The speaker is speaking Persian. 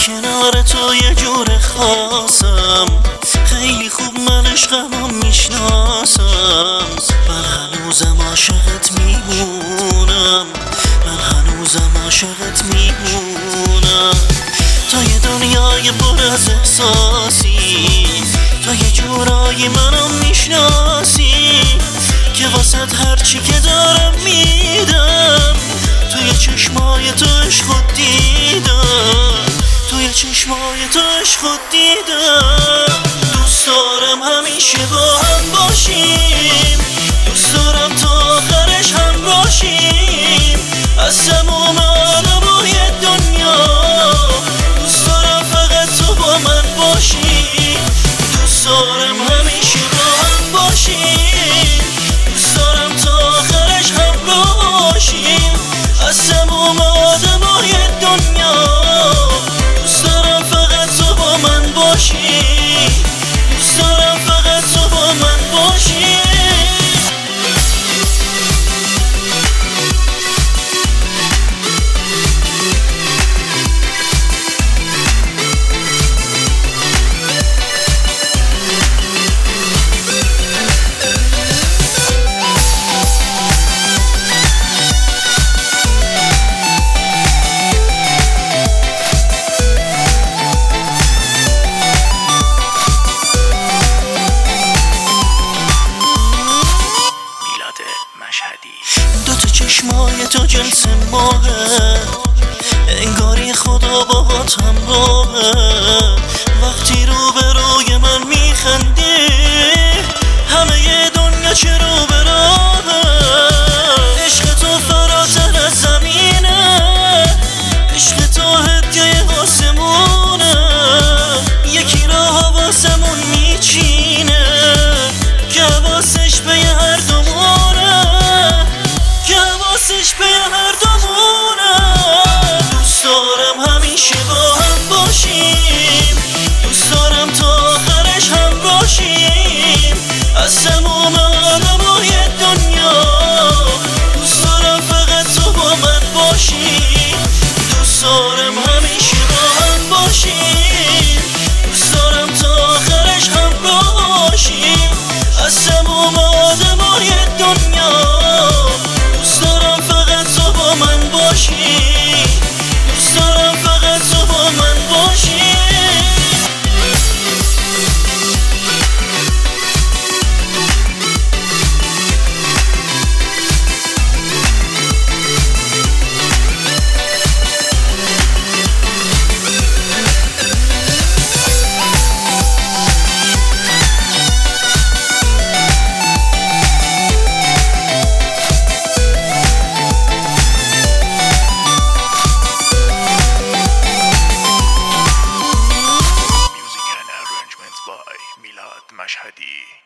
کنار تو یه جور خاصم، خیلی خوب من عشقمو میشناسم. من هنوزم عاشقت میمونم، من هنوزم عاشقت میمونم. تو یه دنیای پر از احساسی، تو یه جورایی منو میشناسی که واسط هرچی که دارم میدم. توی چشمای تو عشق دیدم، توی چشمای تو عشق دیدم. دوست دارم همیشه با هم باشیم، دوست دارم تا آخرش هم باشیم. از تمام عالمای دنیا دوست دارم فقط تو با من باشی. دوست دارم همیشه با هم باشیم، دوست دارم تا آخرش هم باشیم. از تمام آدمای دنیا دوست دارم فقط تو با من باشی، دوست دارم فقط تو با من باشی. دوتا چشمای تو جنس ماهه، انگاری خدا باهات همراهه. وقتی رو به روی من میخندی همه دنیا چه رو به راهه. عشق تو فراتر از زمینه، عشق تو هدیه آسمونه. یکی را حواسمون میچینه که حواسش به هر دومونه، که حواسش به هر دومونه. دوست دارم همیشه با هم باشیم، دوست دارم تا آخرش هم باشیم. از تمام عالمای دنیا دوست دارم فقط تو با من باشی. دوست دارم همیشه با هم باشیم، دوست دارم تا آخرش هم باشیم. از تمام آدمای دنیا دوست دارم فقط تو با من باشی، دوست دارم فقط تو با من باشی. by Milad Mashhadi.